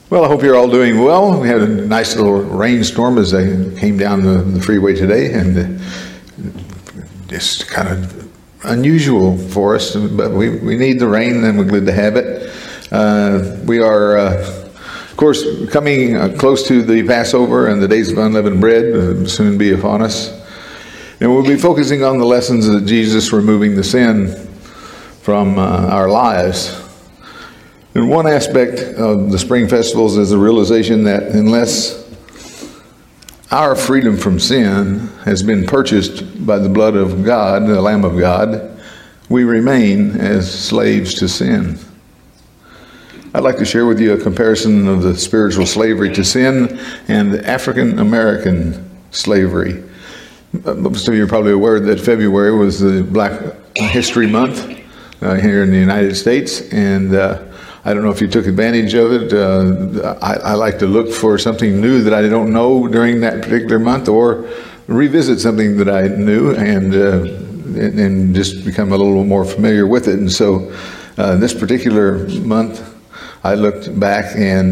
Well, I hope you're all doing well. We had a nice little rainstorm as I came down the freeway today, and just kind of unusual for us, but we need the rain, and we're glad to have it. We are, of course, coming close to the Passover, and the days of unleavened bread will soon be upon us. And we'll be focusing on the lessons of Jesus removing the sin from our lives. And one aspect of the spring festivals is the realization that unless our freedom from sin has been purchased by the blood of God, the Lamb of God, we remain as slaves to sin. I'd like to share with you a comparison of the spiritual slavery to sin and African American slavery. Most of you are probably aware that February was the Black History Month here in the United States, and I don't know if you took advantage of it. I like to look for something new that I don't know during that particular month, or revisit something that I knew and just become a little more familiar with it. And so this particular month, I looked back and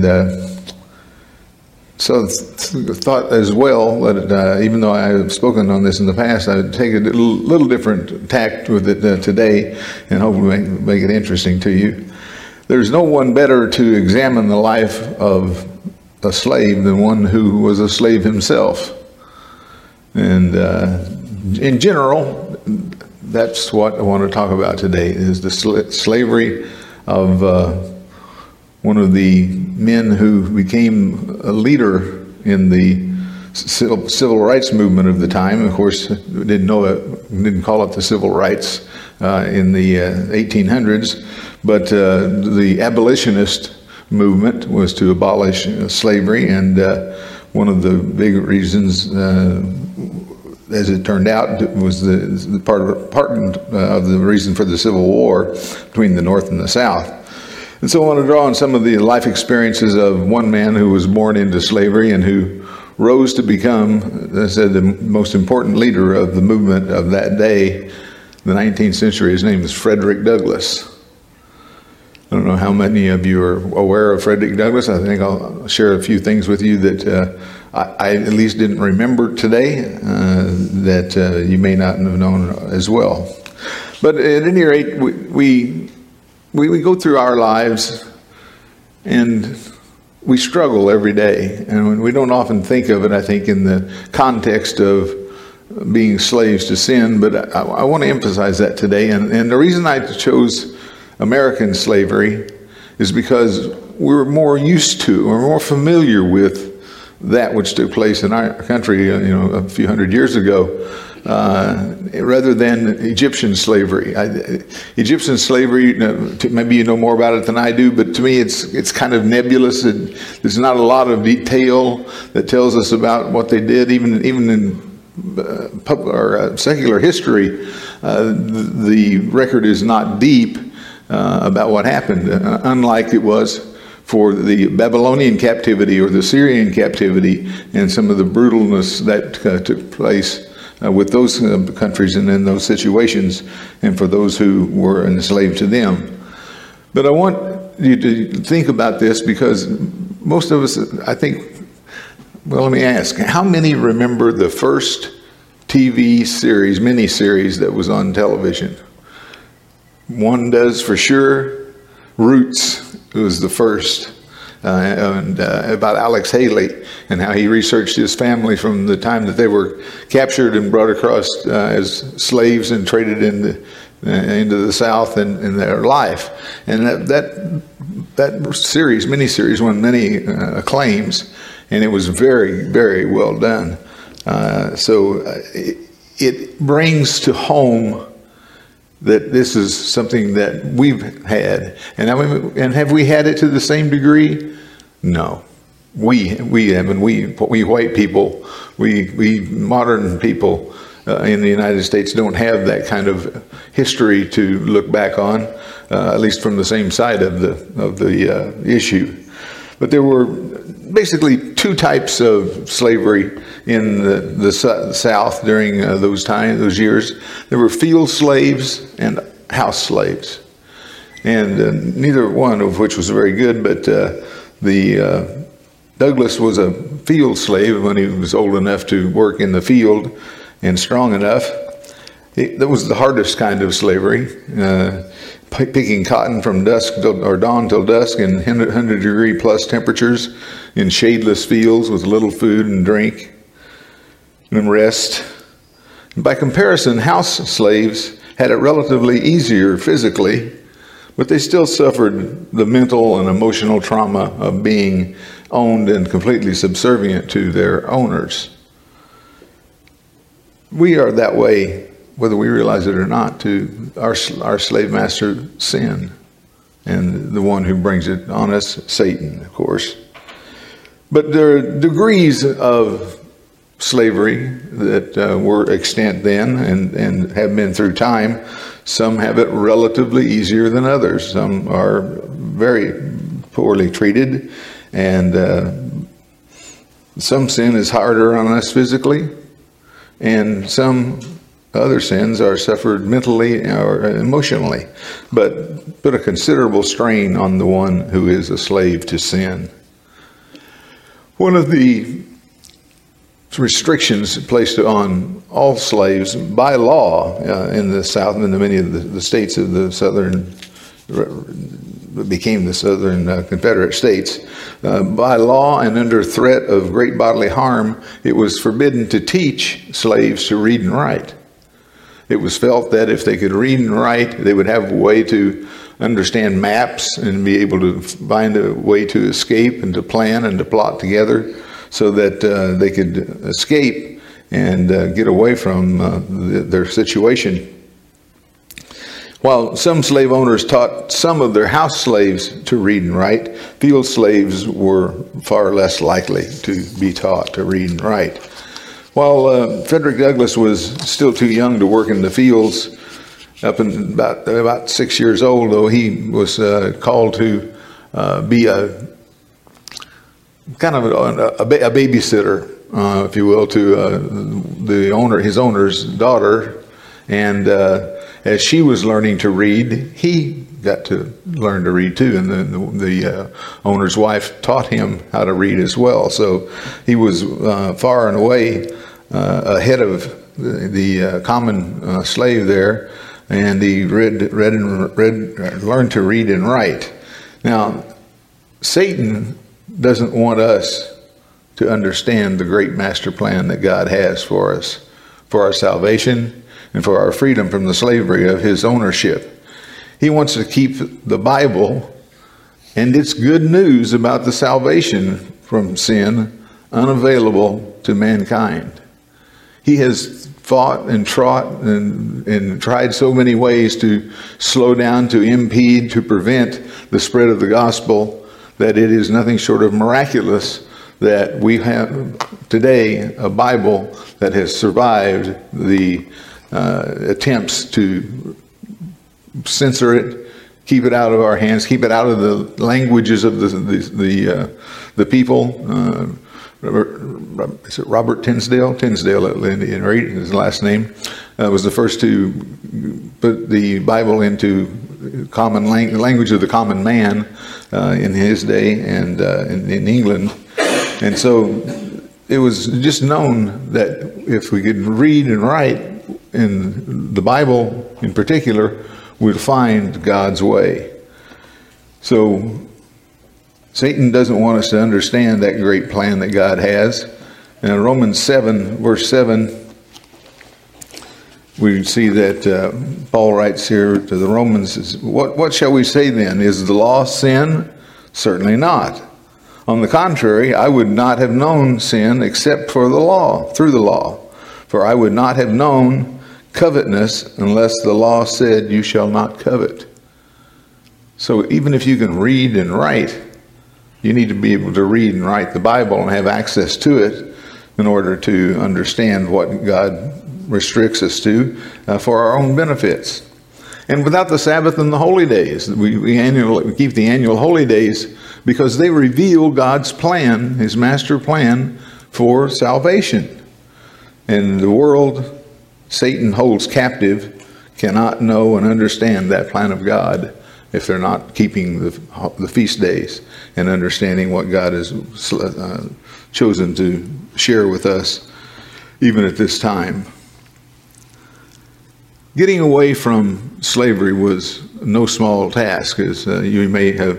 so thought as well that even though I have spoken on this in the past, I would take a little different tact with it today, and hopefully make it interesting to you. There's no one better to examine the life of a slave than one who was a slave himself. And in general, that's what I want to talk about today, is the slavery of one of the men who became a leader in the civil rights movement of the time. Of course, didn't call it the civil rights in the 1800s. But the abolitionist movement was to abolish slavery, and one of the big reasons, as it turned out, was the part of the reason for the Civil War between the North and the South. And so I want to draw on some of the life experiences of one man who was born into slavery and who rose to become, as I said, the most important leader of the movement of that day, the 19th century. His name is Frederick Douglass. I don't know how many of you are aware of Frederick Douglass. I think I'll share a few things with you that I at least didn't remember today that you may not have known as well. But at any rate, we go through our lives and we struggle every day. And we don't often think of it, I think, in the context of being slaves to sin. But I want to emphasize that today. And the reason I chose American slavery is because we're more used to, or more familiar with, that which took place in our country, a few hundred years ago, rather than Egyptian slavery. Egyptian slavery, maybe you know more about it than I do, but to me it's kind of nebulous. There's not a lot of detail that tells us about what they did, even in secular history. The record is not deep about what happened, unlike it was for the Babylonian captivity or the Syrian captivity and some of the brutalness that took place with those countries and in those situations, and for those who were enslaved to them. But I want you to think about this, because most of us, I think, well, let me ask, how many remember the first TV series, miniseries that was on television? One does for sure. Roots was the first, and about Alex Haley and how he researched his family from the time that they were captured and brought across as slaves and traded into the South and their life. And that series, miniseries, won many acclaims, and it was very, very well done. So it brings to home that this is something that we've had. And have we had it to the same degree? No. We haven't. We white people, we modern people in the United States don't have that kind of history to look back on, at least from the same side of the issue. But there were basically two types of slavery in the South during those years. There were field slaves and house slaves, and neither one of which was very good. But Douglas was a field slave when he was old enough to work in the field and strong enough. That was the hardest kind of slavery, picking cotton from dawn till dusk in 100-degree plus temperatures in shadeless fields with little food and drink and rest. And by comparison, house slaves had it relatively easier physically, but they still suffered the mental and emotional trauma of being owned and completely subservient to their owners. We are that way, whether we realize it or not, to our slave master, sin, and the one who brings it on us, Satan, of course. But there are degrees of slavery that were extant then and have been through time. Some have it relatively easier than others. Some are very poorly treated, and some sin is harder on us physically, and some other sins are suffered mentally or emotionally, but put a considerable strain on the one who is a slave to sin. One of the restrictions placed on all slaves by law in the South and in many of the states of the Southern, became the Southern Confederate States, by law and under threat of great bodily harm, it was forbidden to teach slaves to read and write. It was felt that if they could read and write, they would have a way to understand maps and be able to find a way to escape and to plan and to plot together so that they could escape and get away from their situation. While some slave owners taught some of their house slaves to read and write, field slaves were far less likely to be taught to read and write. While Frederick Douglass was still too young to work in the fields, up in about 6 years old, though, he was called to be a kind of a babysitter, if you will, to his owner's daughter. And as she was learning to read, he got to learn to read too, and the owner's wife taught him how to read as well. So he was far and away ahead of the common slave there, and he learned to read and write. Now, Satan doesn't want us to understand the great master plan that God has for us, for our salvation and for our freedom from the slavery of his ownership. He wants to keep the Bible and its good news about the salvation from sin unavailable to mankind. He has fought and trot and tried so many ways to slow down, to impede, to prevent the spread of the gospel, that it is nothing short of miraculous that we have today a Bible that has survived the attempts to censor it, keep it out of our hands, keep it out of the languages of the people. Is it Robert Tinsdale? Tinsdale, his last name, was the first to put the Bible into common language of the common man in his day and in England. And so it was just known that if we could read and write in the Bible in particular, we'd find God's way. So Satan doesn't want us to understand that great plan that God has. And in Romans 7, verse 7, we see that Paul writes here to the Romans, what shall we say then? Is the law sin? Certainly not. On the contrary, I would not have known sin except for the law, through the law. For I would not have known covetousness unless the law said, you shall not covet. So even if you can read and write, you need to be able to read and write the Bible and have access to it in order to understand what God restricts us to for our own benefits. And without the Sabbath and the holy days, we keep the annual holy days because they reveal God's plan, his master plan for salvation. And the world Satan holds captive cannot know and understand that plan of God if they're not keeping the feast days and understanding what God has chosen to share with us, even at this time. Getting away from slavery was no small task, as you may have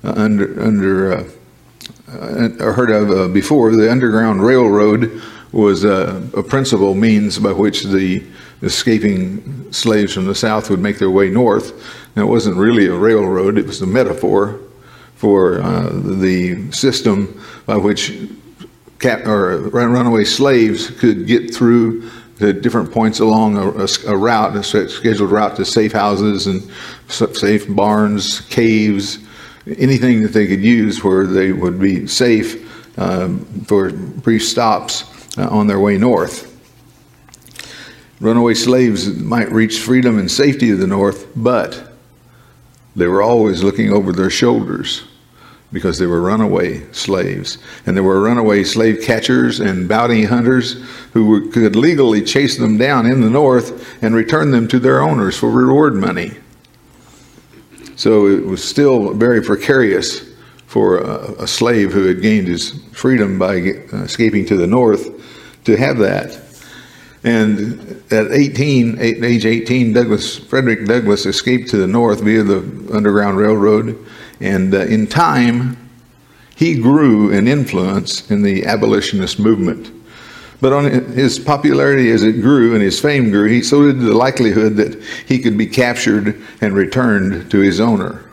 heard of before. The Underground Railroad was a principal means by which the escaping slaves from the South would make their way north. Now, it wasn't really a railroad, it was a metaphor for the system by which runaway slaves could get through the different points along a route, a scheduled route to safe houses and safe barns, caves, anything that they could use where they would be safe for brief stops on their way north. Runaway slaves might reach freedom and safety of the north, but they were always looking over their shoulders because they were runaway slaves. And there were runaway slave catchers and bounty hunters who could legally chase them down in the north and return them to their owners for reward money. So it was still very precarious for a slave who had gained his freedom by escaping to the north to have that. And at age 18, Frederick Douglass escaped to the north via the Underground Railroad. And in time, he grew in influence in the abolitionist movement. But on his popularity as it grew and his fame grew, so did the likelihood that he could be captured and returned to his owner.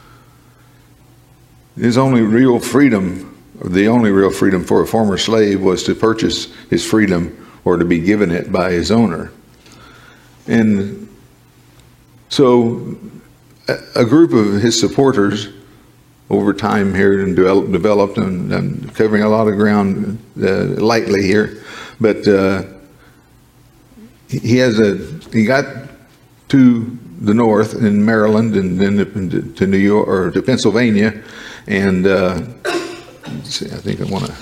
His only real freedom, or the only real freedom for a former slave, was to purchase his freedom or to be given it by his owner. And so a group of his supporters over time here and developed, and I'm covering a lot of ground lightly here, but he got to the north in Maryland and then to New York or to Pennsylvania, and let's see, I think I want to,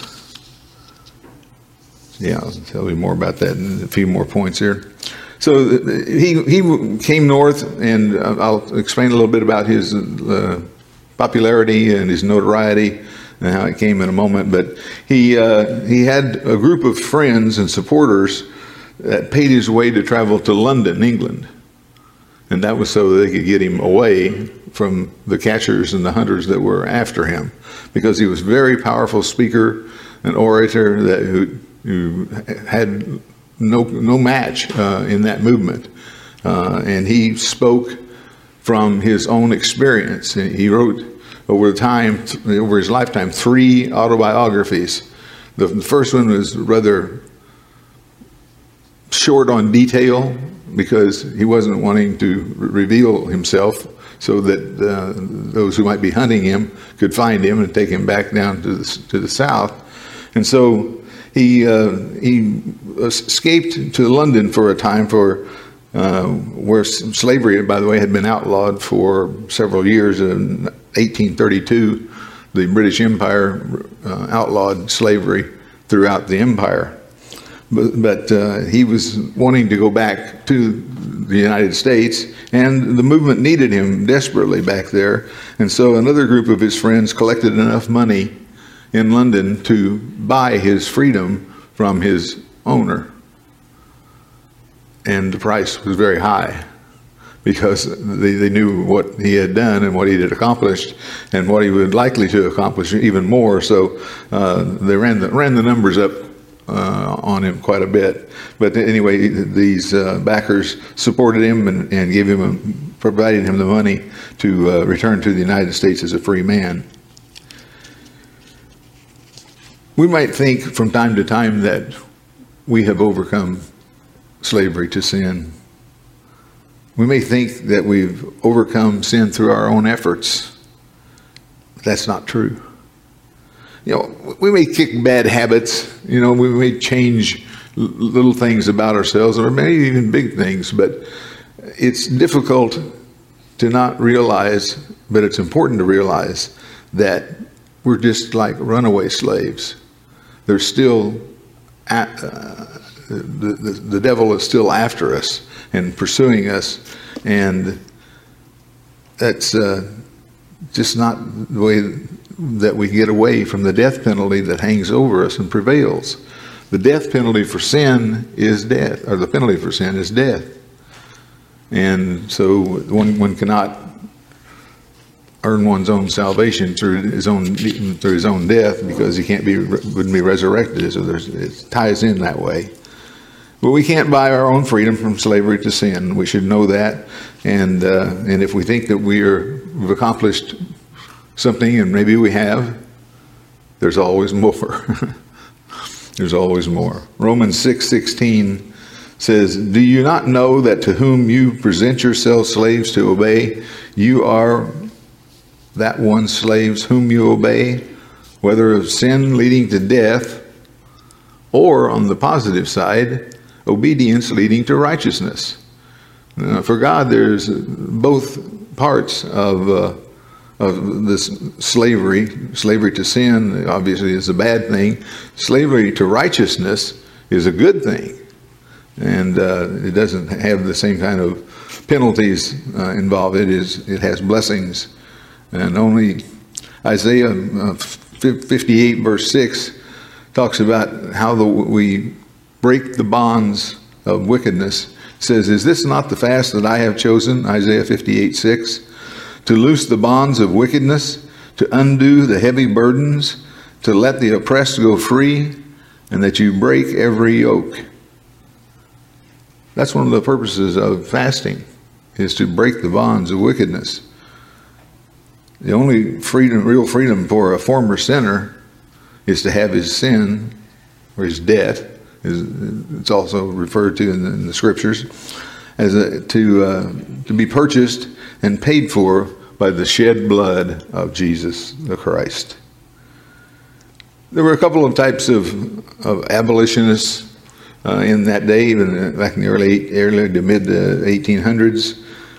I'll tell you more about that in a few more points here. So he came north, and I'll explain a little bit about his popularity and his notoriety and how it came in a moment. But he had a group of friends and supporters that paid his way to travel to London, England. And that was so that they could get him away from the catchers and the hunters that were after him, because he was a very powerful speaker, an orator who had no match in that movement. And he spoke from his own experience. He wrote over his lifetime 3 autobiographies. The first one was rather short on detail because he wasn't wanting to reveal himself so that those who might be hunting him could find him and take him back down to the south. And so he escaped to London for a time, where slavery, by the way, had been outlawed for several years. In 1832, the British Empire outlawed slavery throughout the empire. But he was wanting to go back to the United States, and the movement needed him desperately back there. And so another group of his friends collected enough money in London to buy his freedom from his owner. And the price was very high because they knew what he had done and what he had accomplished and what he would likely to accomplish even more. So they ran the numbers up on him quite a bit. But anyway, these backers supported him and gave him provided him the money to return to the United States as a free man. We might think from time to time that we have overcome slavery to sin. We may think that we've overcome sin through our own efforts. But that's not true. You know, we may kick bad habits, we may change little things about ourselves, or maybe even big things, but it's difficult to not realize, but it's important to realize that we're just like runaway slaves. There's still, the devil is still after us and pursuing us, and that's just not the way that we get away from the death penalty that hangs over us and prevails. The death penalty for sin is death, or the penalty for sin is death. And so one cannot earn one's own salvation through his own death, because he wouldn't be resurrected. So it ties in that way. But we can't buy our own freedom from slavery to sin. We should know that. And if we think that we've accomplished something, and maybe we have, there's always more. There's always more. Romans 6:16 says, "Do you not know that to whom you present yourselves slaves to obey, you are that one slaves whom you obey, whether of sin leading to death, or on the positive side, obedience leading to righteousness?" For God, there's both parts of this slavery. Slavery to sin, obviously, is a bad thing. Slavery to righteousness is a good thing. And it doesn't have the same kind of penalties involved. It has blessings. And only Isaiah 58 verse 6 talks about how we break the bonds of wickedness. It says, "Is this not the fast that I have chosen?" Isaiah 58:6. "To loose the bonds of wickedness, to undo the heavy burdens, to let the oppressed go free, and that you break every yoke." That's one of the purposes of fasting, is to break the bonds of wickedness. The only real freedom for a former sinner is to have his sin, or his debt, it's also referred to in the scriptures, as to be purchased and paid for by the shed blood of Jesus the Christ. There were a couple of types of abolitionists in that day, even back in the early to mid 1800s.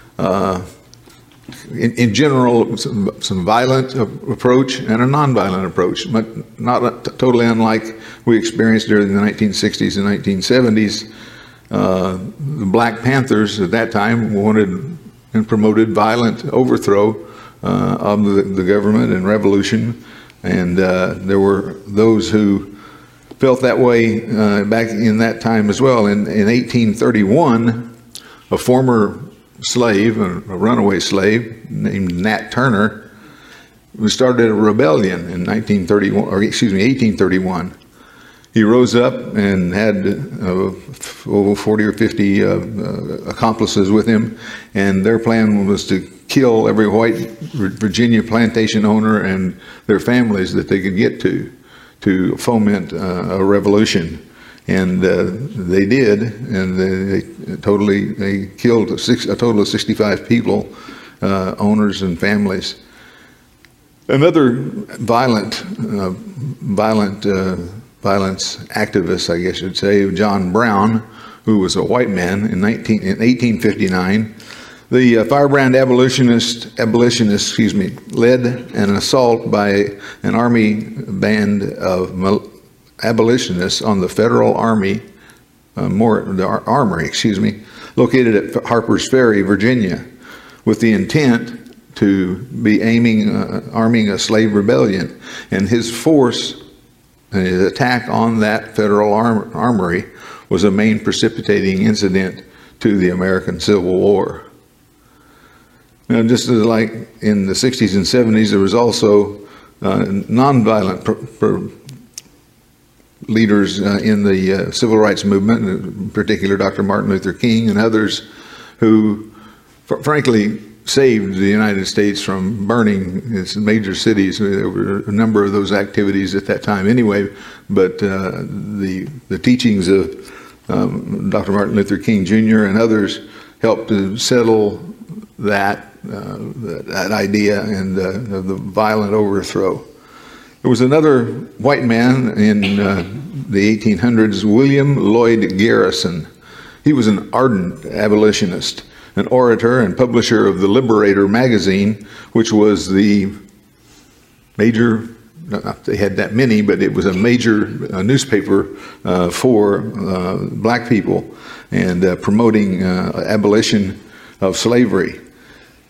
In general, some violent approach and a nonviolent approach, but not totally unlike we experienced during the 1960s and 1970s. The Black Panthers at that time wanted and promoted violent overthrow of the government and revolution, and there were those who felt that way back in that time as well. In 1831, a former slave, a runaway slave named Nat Turner, started a rebellion in 1831. He rose up and had over 40 or 50 accomplices with him, and their plan was to kill every white Virginia plantation owner and their families that they could get to foment a revolution. And they did, and they killed a total of 65 people, owners and families. Another violence activist, I guess you'd say, John Brown, who was a white man in 1859. The firebrand abolitionist, led an assault by an army band of abolitionists on the Federal Armory, located at Harper's Ferry, Virginia, with the intent to be arming a slave rebellion. And his force and his attack on that Federal Armory was a main precipitating incident to the American Civil War. Now, just as like in the 60s and 70s, there was also nonviolent leaders in the civil rights movement, in particular Dr. Martin Luther King and others, who frankly saved the United States from burning its major cities. There were a number of those activities at that time anyway, but the teachings of Dr. Martin Luther King Jr. and others helped to settle that idea and the violent overthrow. There was another white man in the 1800s, William Lloyd Garrison. He was an ardent abolitionist, an orator and publisher of the Liberator magazine, which was the major, not they had that many, but it was a major newspaper for black people, and promoting abolition of slavery.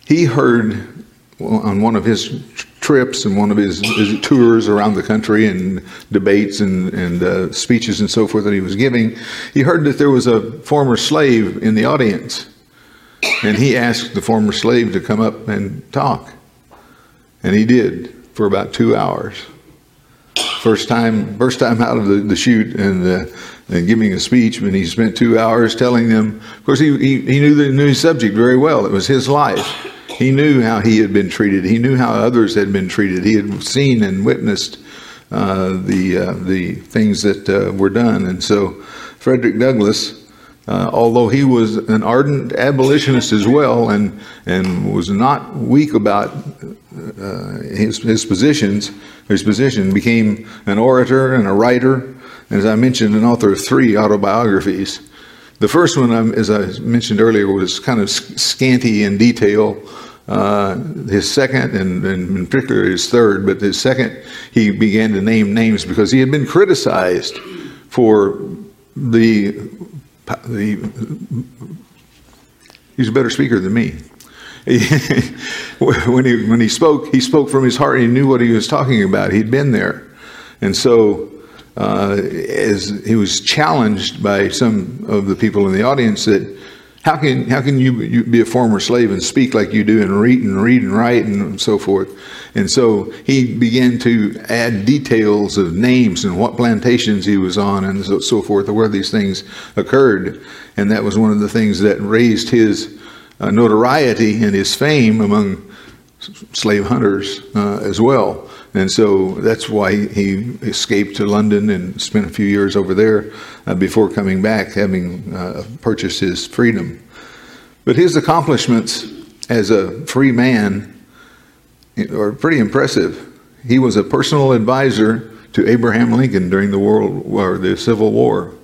he heard on one of his trips and one of his tours around the country and debates and speeches and so forth that he was giving, he heard that there was a former slave in the audience. And he asked the former slave to come up and talk. And he did for about 2 hours. First time out of the chute and giving a speech, when he spent 2 hours telling them. Of course, he knew his subject very well. It was his life. He knew how he had been treated. He knew how others had been treated. He had seen and witnessed the things that were done. And so Frederick Douglass, although he was an ardent abolitionist as well and was not weak about his position, became an orator and a writer, and as I mentioned, an author of 3 autobiographies. The first one, as I mentioned earlier, was kind of scanty in detail. His second, and in particular his third, but his second, he began to name names because he had been criticized for he's a better speaker than me. When he spoke from his heart. He knew what he was talking about. He'd been there. And so as he was challenged by some of the people in the audience that how can you be a former slave and speak like you do and read and write and so forth? And so he began to add details of names and what plantations he was on and so forth, where these things occurred. And that was one of the things that raised his notoriety and his fame among slave hunters as well. And so that's why he escaped to London and spent a few years over there before coming back, having purchased his freedom. But his accomplishments as a free man are pretty impressive. He was a personal advisor to Abraham Lincoln during the Civil War.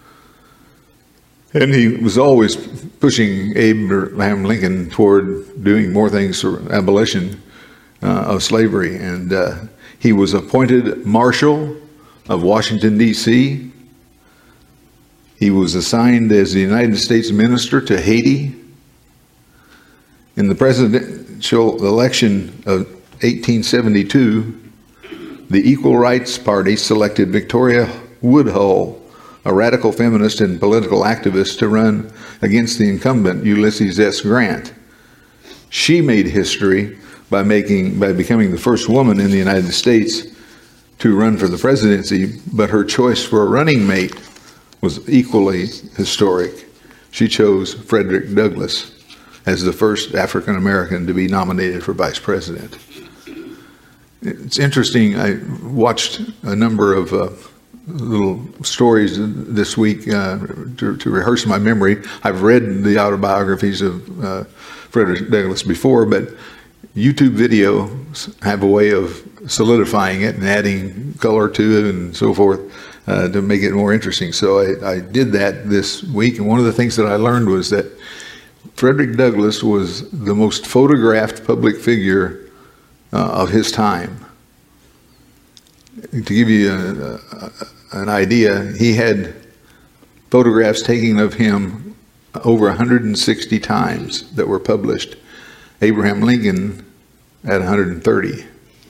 And he was always pushing Abraham Lincoln toward doing more things for abolition of slavery. And he was appointed Marshal of Washington, D.C. He was assigned as the United States Minister to Haiti. In the presidential election of 1872, the Equal Rights Party selected Victoria Woodhull, a radical feminist and political activist, to run against the incumbent Ulysses S. Grant. She made history by becoming the first woman in the United States to run for the presidency, but her choice for a running mate was equally historic. She chose Frederick Douglass as the first African American to be nominated for vice president. It's interesting, I watched a number of little stories this week to rehearse my memory. I've read the autobiographies of Frederick Douglass before, but YouTube videos have a way of solidifying it and adding color to it and so forth to make it more interesting. So I did that this week, and one of the things that I learned was that Frederick Douglass was the most photographed public figure of his time. To give you an idea, he had photographs taken of him over 160 times that were published. Abraham Lincoln at 130,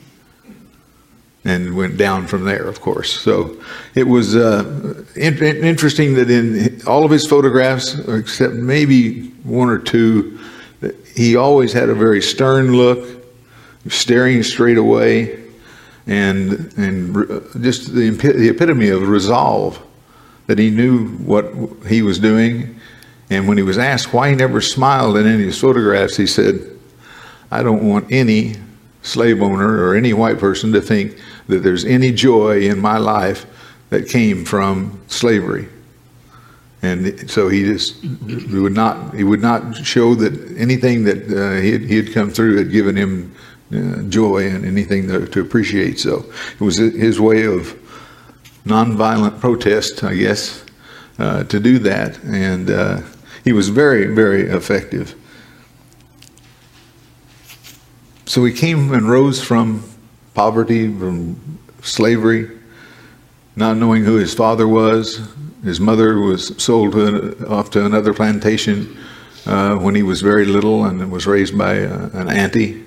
and went down from there, of course. So it was interesting that in all of his photographs, except maybe 1 or 2, he always had a very stern look, staring straight away, and just the epitome of resolve, that he knew what he was doing. And when he was asked why he never smiled in any of his photographs, he said, "I don't want any slave owner or any white person to think that there's any joy in my life that came from slavery." And so he would not show that anything that he had come through had given him joy and anything to appreciate. So it was his way of nonviolent protest, I guess, to do that. And he was very, very effective. So he came and rose from poverty, from slavery, not knowing who his father was. His mother was sold off to another plantation when he was very little and was raised by an auntie.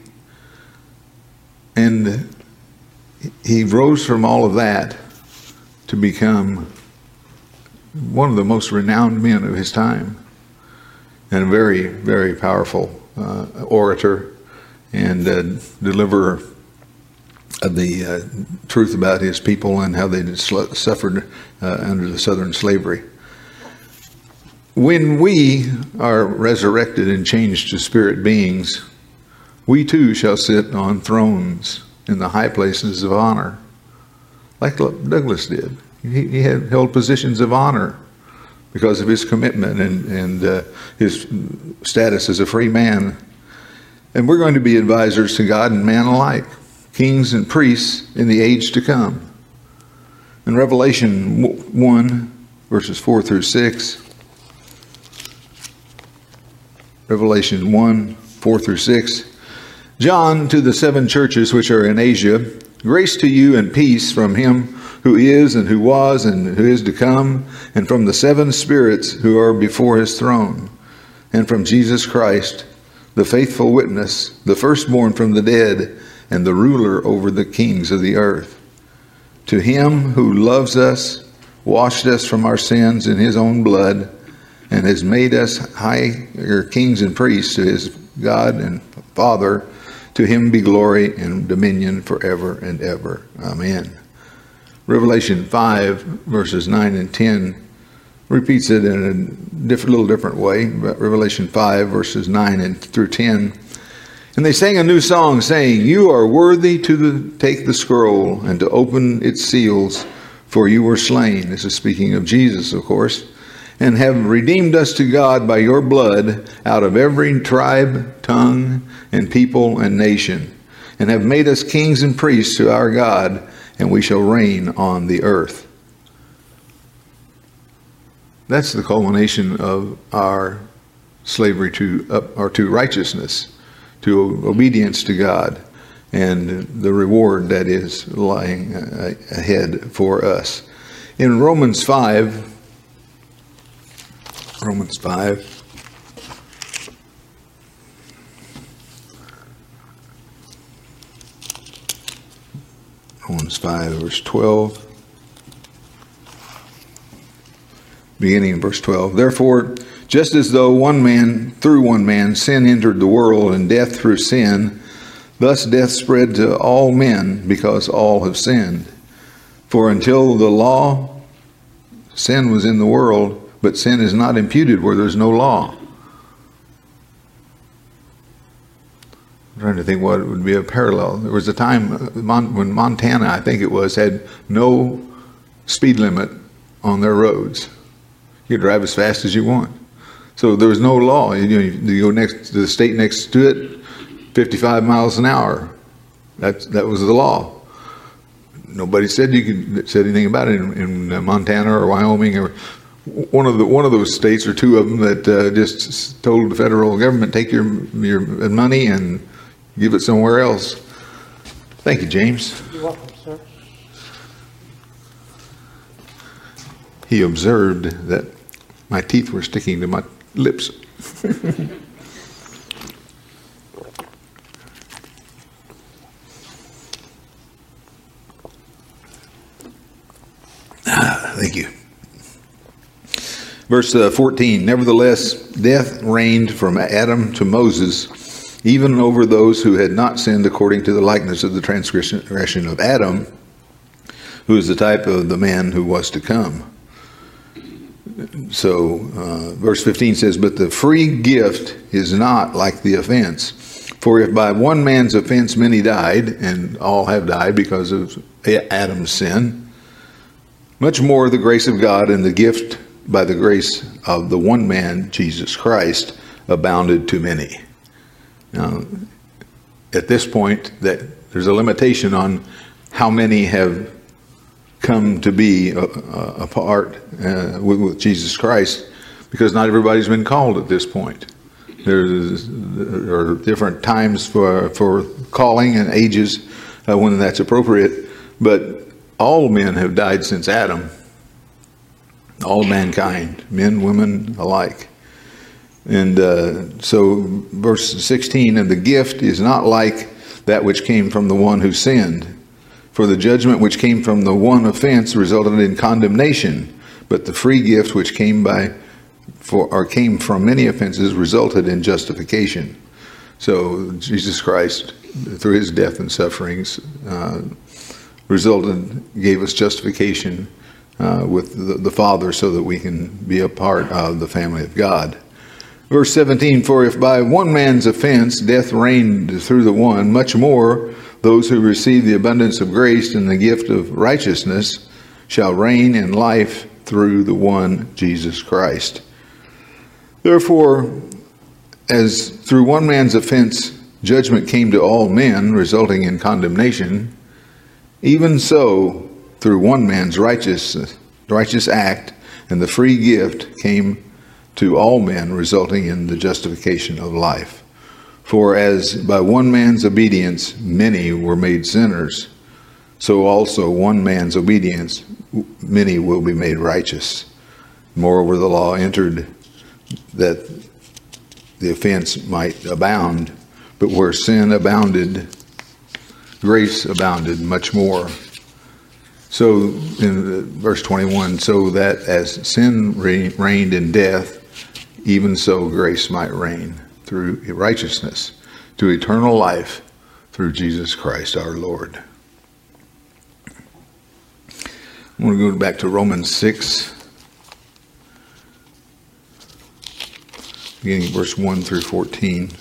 And he rose from all of that to become one of the most renowned men of his time, and a very, very powerful orator and deliverer of the truth about his people and how they suffered under the Southern slavery. When we are resurrected and changed to spirit beings, we too shall sit on thrones in the high places of honor, like Douglas did. He had held positions of honor because of his commitment and his status as a free man. And we're going to be advisors to God and man alike, kings and priests in the age to come. In Revelation 1, verses 4 through 6, Revelation 1, 4 through 6, John, to the 7 churches which are in Asia, grace to you and peace from him who is and who was and who is to come, and from the 7 spirits who are before his throne, and from Jesus Christ, the faithful witness, the firstborn from the dead, and the ruler over the kings of the earth. To him who loves us, washed us from our sins in his own blood, and has made us higher kings and priests to his God and Father, to him be glory and dominion forever and ever. Amen. Revelation 5, verses 9 and 10 repeats it in a little different way. Revelation 5, verses 9 and through 10. And they sang a new song, saying, you are worthy to take the scroll and to open its seals, for you were slain. This is speaking of Jesus, of course. And have redeemed us to God by your blood out of every tribe, tongue, and people and nation, and have made us kings and priests to our God, and we shall reign on the earth. That's the culmination of our slavery to righteousness, to obedience to God, and the reward that is lying ahead for us. In Romans 5, Romans 5, verse 12, beginning in verse 12. Therefore, just as though through one man sin entered the world, and death through sin, thus death spread to all men because all have sinned. For until the law, sin was in the world, but sin is not imputed where there's no law. I'm trying to think what would be a parallel. There was a time when Montana, I think it was, had no speed limit on their roads. You could drive as fast as you want. So there was no law. You go next to the state next to it, 55 miles an hour. That was the law. Nobody said anything about it in Montana or Wyoming or one of those states, or 2 of them, that just told the federal government, take your money and give it somewhere else. Thank you, James. You're welcome, sir. He observed that my teeth were sticking to my lips. Thank you. Verse 14, nevertheless, death reigned from Adam to Moses, even over those who had not sinned according to the likeness of the transgression of Adam, who is the type of the man who was to come. So, verse 15 says, but the free gift is not like the offense. For if by one man's offense many died, and all have died because of Adam's sin, much more the grace of God and the gift by the grace of the one man, Jesus Christ, abounded to many. Now, at this point, that there's a limitation on how many have come to be a part with Jesus Christ, because not everybody's been called at this point. There are different times for calling and ages when that's appropriate, but all men have died since Adam. All mankind, men, women alike. And so verse 16, and the gift is not like that which came from the one who sinned. For the judgment which came from the one offense resulted in condemnation, but the free gift which came from many offenses resulted in justification. So Jesus Christ, through his death and sufferings, gave us justification with the Father so that we can be a part of the family of God. Verse 17, for if by one man's offense death reigned through the one, much more those who receive the abundance of grace and the gift of righteousness shall reign in life through the one Jesus Christ. Therefore, as through one man's offense judgment came to all men, resulting in condemnation, even so through one man's righteous act and the free gift came to all men, resulting in the justification of life. For as by one man's obedience many were made sinners, so also one man's obedience many will be made righteous. Moreover, the law entered that the offense might abound, but where sin abounded, grace abounded much more. So in verse 21, so that as sin reigned in death, even so grace might reign through righteousness to eternal life through Jesus Christ our Lord. I'm going to go back to Romans 6, beginning verse 1 through 14.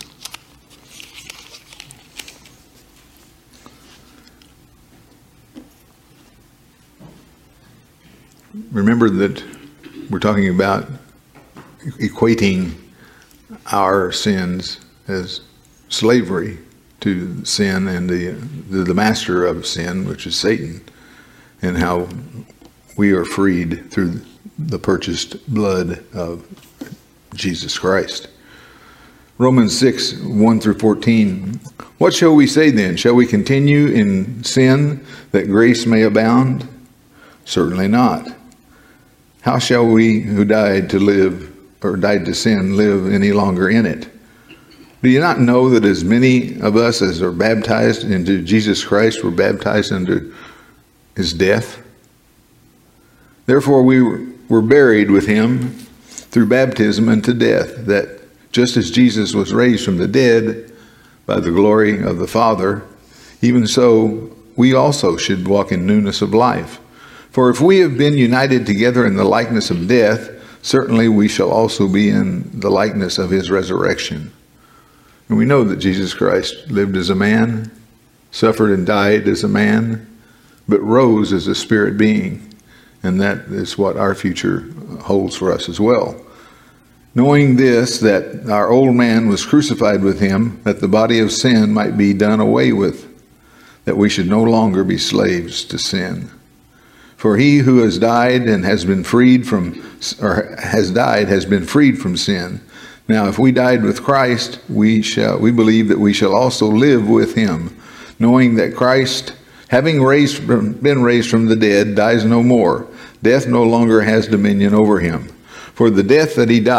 Remember that we're talking about equating our sins as slavery to sin and the master of sin, which is Satan, and how we are freed through the purchased blood of Jesus Christ. Romans 6, 1 through 14. What shall we say then? Shall we continue in sin that grace may abound? Certainly not. How shall we who died to sin live any longer in it? Do you not know that as many of us as are baptized into Jesus Christ were baptized into his death? Therefore we were buried with him through baptism into death, that just as Jesus was raised from the dead by the glory of the Father, even so we also should walk in newness of life. For if we have been united together in the likeness of death, certainly we shall also be in the likeness of his resurrection. And we know that Jesus Christ lived as a man, suffered and died as a man, but rose as a spirit being. And that is what our future holds for us as well. Knowing this, that our old man was crucified with him, that the body of sin might be done away with, that we should no longer be slaves to sin. For he who has died and has been freed from, has been freed from sin. Now, if we died with Christ, we believe that we shall also live with him, knowing that Christ, having been raised from the dead, dies no more. Death no longer has dominion over him. For the death that he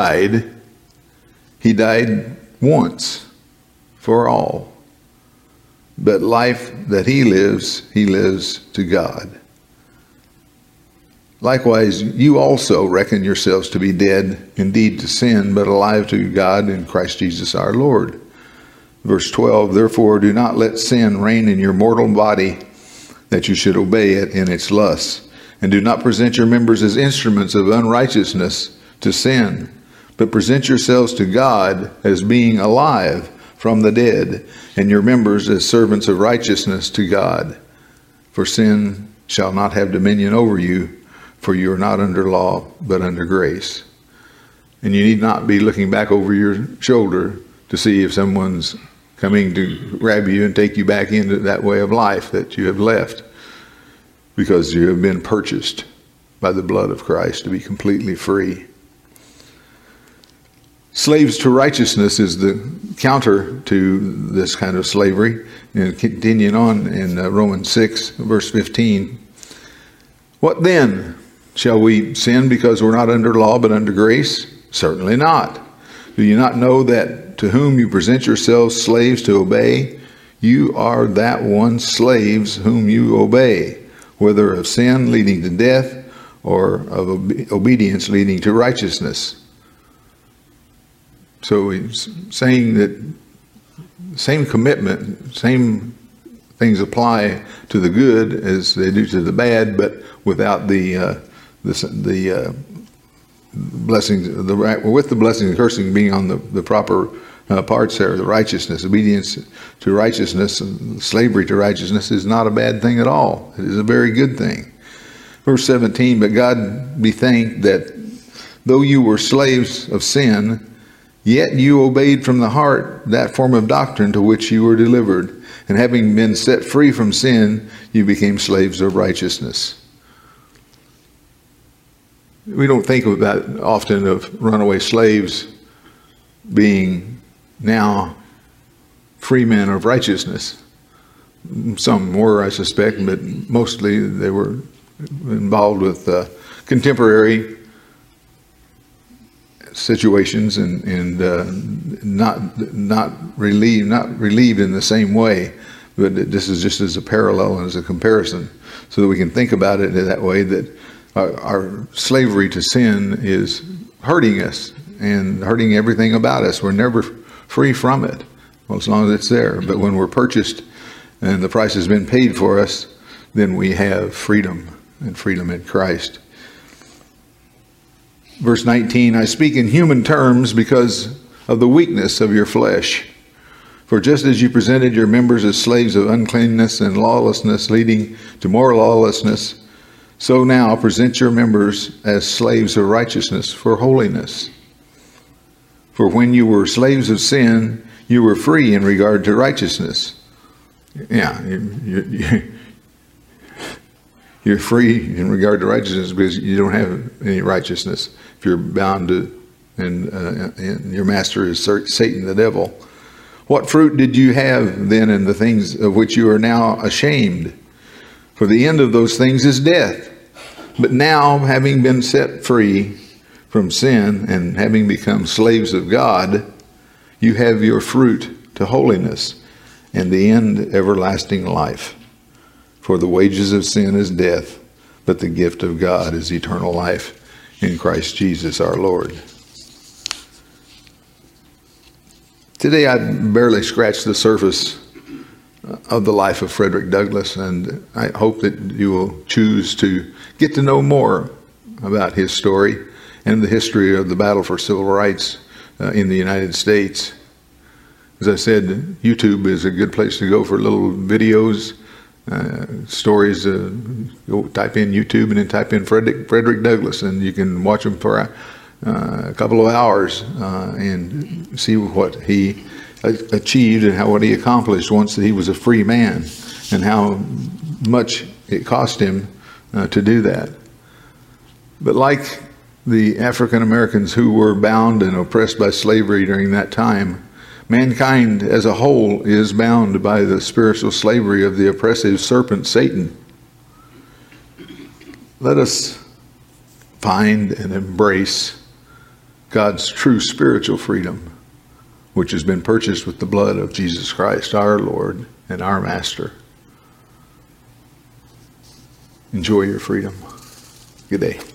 died once for all. But life that he lives to God. Likewise, you also reckon yourselves to be dead indeed to sin, but alive to God in Christ Jesus our Lord. Verse 12, therefore do not let sin reign in your mortal body, that you should obey it in its lusts. And do not present your members as instruments of unrighteousness to sin, but present yourselves to God as being alive from the dead, and your members as servants of righteousness to God. For sin shall not have dominion over you, for you are not under law, but under grace. And you need not be looking back over your shoulder to see if someone's coming to grab you and take you back into that way of life that you have left, because you have been purchased by the blood of Christ to be completely free. Slaves to righteousness is the counter to this kind of slavery. And continuing on in Romans 6, verse 15. What then? Shall we sin because we're not under law but under grace? Certainly not. Do you not know that to whom you present yourselves slaves to obey, you are that one slaves whom you obey, whether of sin leading to death or of obedience leading to righteousness? So he's saying that same commitment, same things apply to the good as they do to the bad, but without the blessings, with the blessing and cursing being on the proper parts there. The righteousness, obedience to righteousness, and slavery to righteousness is not a bad thing at all. It is a very good thing. Verse 17, but God be thanked that though you were slaves of sin, yet you obeyed from the heart that form of doctrine to which you were delivered. And having been set free from sin, you became slaves of righteousness. We don't think about often of runaway slaves being now free men of righteousness. Some were, I suspect, but mostly they were involved with contemporary situations and not relieved in the same way. But this is just as a parallel and as a comparison, so that we can think about it in that way, that our slavery to sin is hurting us and hurting everything about us. We're never free from it, well, as long as it's there. But when we're purchased and the price has been paid for us, then we have freedom, and freedom in Christ. Verse 19, I speak in human terms because of the weakness of your flesh. For just as you presented your members as slaves of uncleanness and lawlessness, leading to more lawlessness, so now present your members as slaves of righteousness for holiness. For when you were slaves of sin, you were free in regard to righteousness. Yeah, you're free in regard to righteousness because you don't have any righteousness. If you're bound to, and your master is Satan, the devil. What fruit did you have then in the things of which you are now ashamed? For the end of those things is death. But now, having been set free from sin and having become slaves of God, you have your fruit to holiness, and the end everlasting life. For the wages of sin is death, but the gift of God is eternal life in Christ Jesus our Lord. Today I barely scratched the surface of the life of Frederick Douglass, and I hope that you will choose to get to know more about his story and the history of the battle for civil rights in the United States. As I said, YouTube is a good place to go for little videos, stories. Go type in YouTube and then type in Frederick Douglass, and you can watch them for a couple of hours and see what he achieved and what he accomplished once that he was a free man, and how much it cost him to do that. But like the African Americans who were bound and oppressed by slavery during that time, mankind as a whole is bound by the spiritual slavery of the oppressive serpent Satan. Let us find and embrace God's true spiritual freedom, which has been purchased with the blood of Jesus Christ, our Lord and our Master. Enjoy your freedom. Good day.